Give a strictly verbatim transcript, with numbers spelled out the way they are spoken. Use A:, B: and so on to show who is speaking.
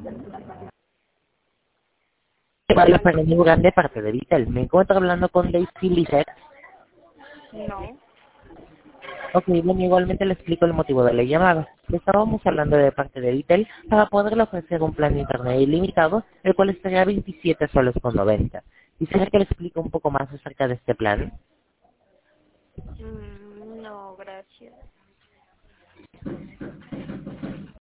A: Vale, Fernando Durán de parte de Vitel. Me encuentro hablando con Daisy Lisset.
B: No.
A: Ok, bueno, igualmente le explico el motivo de la llamada. Estábamos hablando de parte de Vitel para poderle ofrecer un plan de internet ilimitado, el cual estaría a veintisiete soles con noventa. Quisiera que le explique un poco más acerca de este plan.
B: Mm, no, gracias.